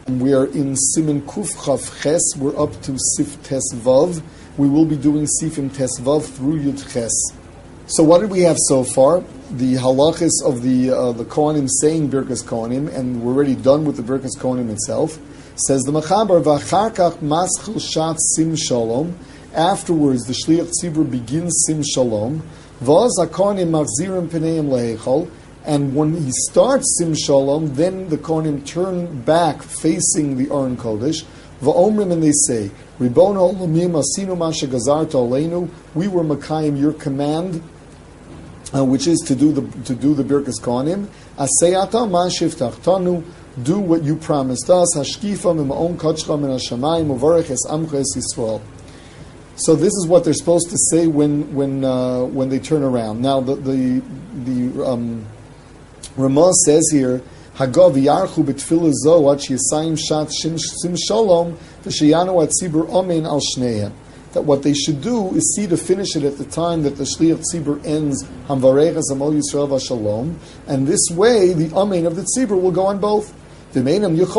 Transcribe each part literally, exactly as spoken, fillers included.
We are in Siman Kuf Chav Ches. We're up to Sif Tes Vav. We will be doing Sifim Tes Vav through Yud Ches. So what did we have so far? The halachis of the uh, the Kohanim saying Birkas Kohanim, and we're already done with the Birkas Kohanim itself. Says the Machaber, V'achar kach maschil shat sim shalom. Afterwards, the Shliach Tzibur begins sim shalom. V'az ha-Kohanim machzirim pneim lehechol. And when he starts sim shalom, then the Kohanim turn back facing the Aron Kodesh. V'omrim, and they say, Ribono olamim asinu ma shegazarta aleinu. We were Makayim, your command, uh, which is to do the to do the Birkas Kohanim. Aseyata ma shivtachtanu. Do what you promised us. Hashkifa mima'on kachcha min hashamayim uvarech es amcha es Yisrael. So this is what they're supposed to say when when uh, when they turn around. Now the the the um, Ramah says here, Hagav yarchu betfilah zo ad sheyasayim shat sim shalom v'sheyanu atzibur amen al shneim. That what they should do is see to finish it at the time that the Shliach Tzibur ends Hamvareches Amol Yisrael Vashalom, and this way the amen of the Tzibur will go on both. And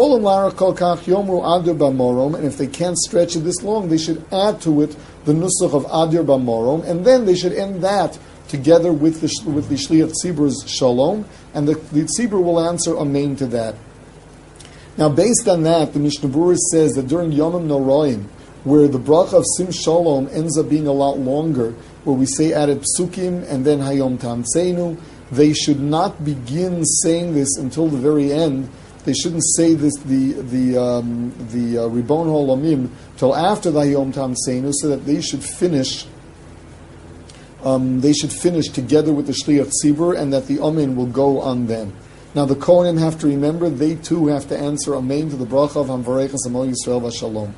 if they can't stretch it this long, they should add to it the nusach of Adir Bamorom, and then they should end that together with the with the Shliach Tzibur's Shalom, and the, the Tzibur will answer Amen to that. Now, based on that, the Mishnah Berurah says that during Yomim Noraim, where the bracha of Sim Shalom ends up being a lot longer, where we say added psukim and then Hayom Tamseinu, they should not begin saying this until the very end. They shouldn't say this the the um, the uh, Ribon Holamim till after the Hayom Tamseinu, so that they should finish. Um, they should finish together with the Shliach Tzibur, and that the Amen will go on them. Now the Kohanim have to remember they too have to answer Amen to the bracha of Hamvareches Amol Yisrael Vashalom.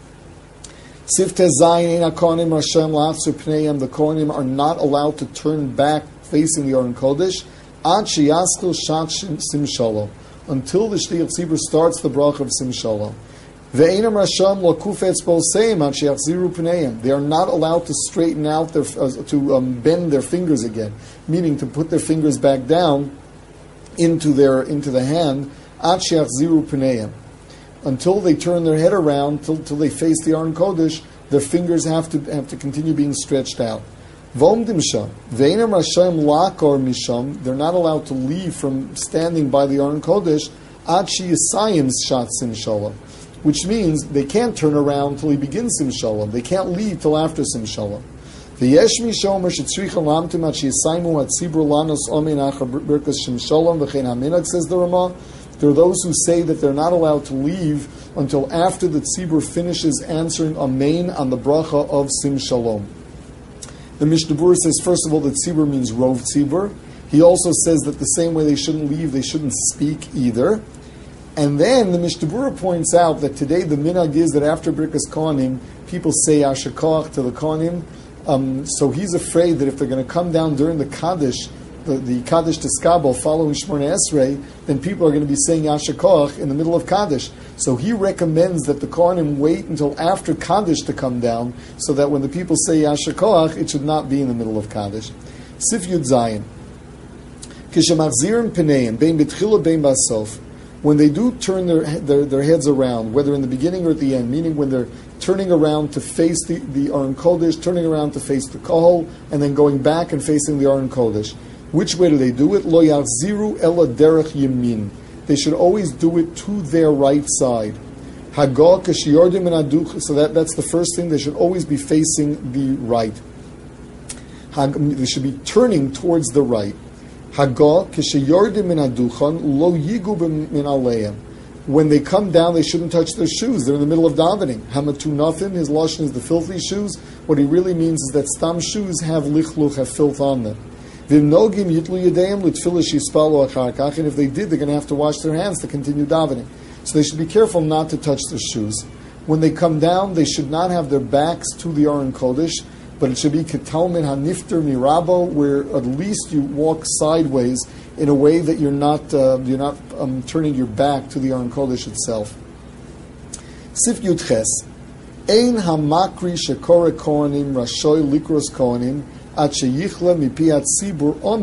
Sifteh Zayin Ein HaKohanim Rashem La'atzur Pneihem. The Kohanim are not allowed to turn back facing the Aron Kodesh Ad Sheyaskil Shat Sim Shalom, until the Shliach Tzibur starts the bracha of Sim Shalom. Ve'enam Rasham Lo Kufetz Boseim Ad Sheyachziru Pneihem. They are not allowed to straighten out their uh, to um, bend their fingers again, meaning to put their fingers back down into their into the hand Ad Sheyachziru Pneihem. Until they turn their head around, till, till they face the Aron Kodesh, their fingers have to have to continue being stretched out. V'omdim sham, ve'enam rashayim la'akor misham. They're not allowed to leave from standing by the Aron Kodesh ad sheyasayim shat sim shalom, which means they can't turn around till he begins sim shalom. They can't leave till after sim shalom. V'yesh mishomer shetzricha lamtim ad sheyasaymu ad tzibur lanos omen achar birkas sim shalom v'chein haminag, says the Ramah. There are those who say that they're not allowed to leave until after the Tzibur finishes answering Amen on the bracha of Sim Shalom. The Mishnah Berurah says, first of all, that Tzibur means Rov Tzibur. He also says that the same way they shouldn't leave, they shouldn't speak either. And then the Mishnah Berurah points out that today the minhag is that after Birkas Kohanim, people say Yasher Koach to the Kohanim. Um, so he's afraid that if they're going to come down during the Kaddish, the, the Kaddish Teskabel following Shmona Esrei, then people are going to be saying Yasher Koach in the middle of Kaddish. So he recommends that the Kohanim wait until after Kaddish to come down, so that when the people say Yasher Koach, it should not be in the middle of Kaddish. Sif Yud Zayin. Kishemachzirim Pneim, Bein B'tchila Bein Basof. When they do turn their, their their heads around, whether in the beginning or at the end, meaning when they're turning around to face the, the Aron Kodesh, turning around to face the Kohol, and then going back and facing the Aron Kodesh. Which way do they do it? Lo yachziru ela derech yamin. They should always do it to their right side. Hagah k'shiyordim min haduch. So that, that's the first thing. They should always be facing the right. Hag, they should be turning towards the right. Hagah k'shiyordim min haduchan lo yigu min aleim. When they come down, they shouldn't touch their shoes. They're in the middle of davening. Hamatu nothing. His lashon is the filthy shoes. What he really means is that stam shoes have lichluch, have filth on them. And if they did, they're going to have to wash their hands to continue davening. So they should be careful not to touch their shoes. When they come down, they should not have their backs to the Aron Kodesh, but it should be ketalmin hanifter mirabo, where at least you walk sideways in a way that you're not uh, you're not um, turning your back to the Aron Kodesh itself. Sif Yud Ches. Ein hamakri shekore kohanim rashoy likros kohanim. Whoever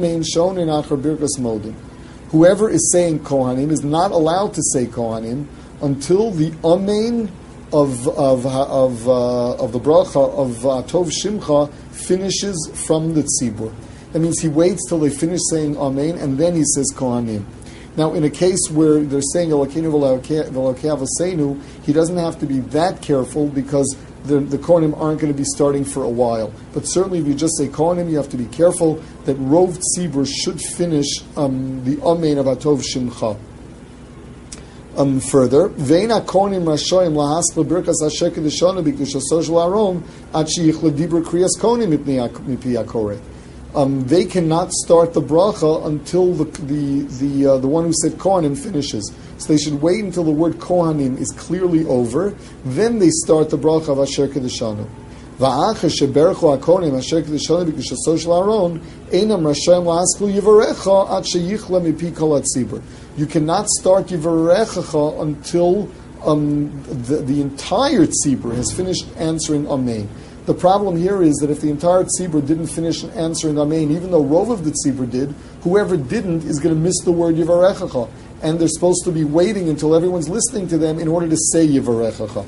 is saying Kohanim is not allowed to say Kohanim until the amen of of of uh, of the bracha of uh, Tov Shimcha finishes from the tzibur. That means he waits till they finish saying amen, and then he says kohanim. Now, in a case where they're saying Elokeinu v'Elokei Avosenu, he doesn't have to be that careful because the, the Kohanim aren't going to be starting for a while. But certainly, if you just say Kohanim, you have to be careful that Rov Tzibur should finish um, the Amen of Atov Shimcha. Um, further, Veina Kohanim Rashoim Lahasla Birkas Asher Kedeshana B'Kedusha Social Aron Ad Sheyichla Dibur Kriyas Kohanim Mipi Yakoreh. Um, they cannot start the bracha until the the the, uh, the one who said Kohanim finishes. So they should wait until the word Kohanim is clearly over. Then they start the bracha of Asher Kedeshanu. Va'achar sheberchu hakohanim Asher Kedeshanu b'kedushaso shel Aaron einam rashayim la'askul yivarecha ad sheyichla mipi kol hatzibur. You cannot start yivarecha until um, the, the entire tzibur has finished answering Amen. The problem here is that if the entire tzibur didn't finish answering Amen, even though Rov of the tzibur did, whoever didn't is going to miss the word Yivarechacha. And they're supposed to be waiting until everyone's listening to them in order to say Yivarechacha.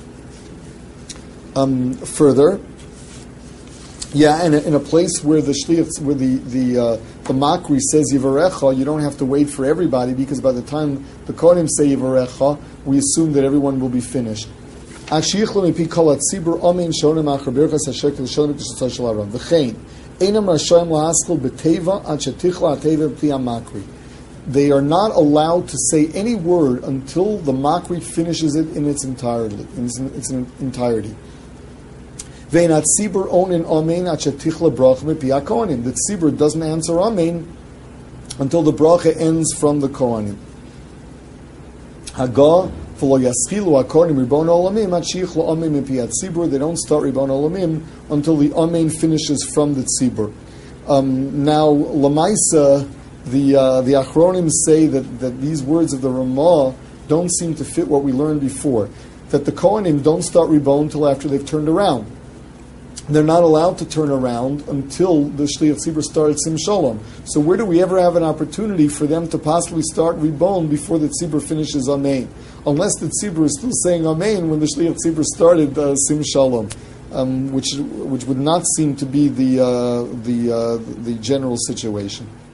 Um, further, yeah, and in a place where the shliach, where the the uh, the makri says Yivarecha, you don't have to wait for everybody because by the time the Kohanim say Yivarecha, we assume that everyone will be finished. V'chein einam rashayim la'askil b'teva ad shetichla ateva b'pi hamakri. They are not allowed to say any word until the makri finishes it in its entirety. In its, its entirety. Ve'in hatzibur onin amen ad shetichla bracha b'pi hakohanim. The tzibur doesn't answer amen until the bracha ends from the kohanim. Hagah. They don't start Ribon Olamim until the Amen finishes from the Tzibur. Um, now, Lamaisa, the uh, the Achronim say that, that these words of the Ramah don't seem to fit what we learned before. That the Kohanim don't start Ribon until after they've turned around. They're not allowed to turn around until the Shliach Tzibur started Sim Shalom. So where do we ever have an opportunity for them to possibly start Ribon before the Tzibur finishes Amen? Unless the Tzibur is still saying Amen when the Shliach Tzibur started uh, Sim Shalom, um, which which would not seem to be the uh, the uh, the general situation.